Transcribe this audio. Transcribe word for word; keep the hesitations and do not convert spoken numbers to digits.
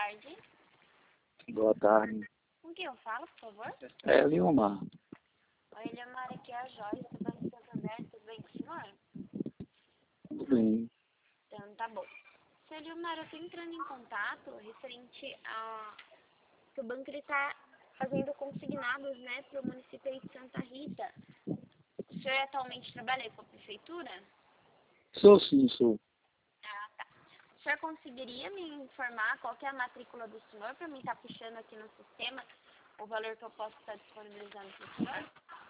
tarde. Boa tarde. Com quem eu falo, por favor? É, Eliomar. Oi, Eliomar, aqui é a Joyce, do Banco Santander, tudo bem com o senhor? Tudo bem. Então, tá bom. Senhor Eliomar, eu estou entrando em contato referente a que o banco está fazendo consignados, né, para o município aí de Santa Rita. O senhor atualmente trabalha aí com a prefeitura? Sou sim, sou. Ah, tá. O senhor conseguiria me informar qual que é a matrícula do senhor para mim estar puxando aqui no sistema o valor que eu posso estar disponibilizando para o senhor?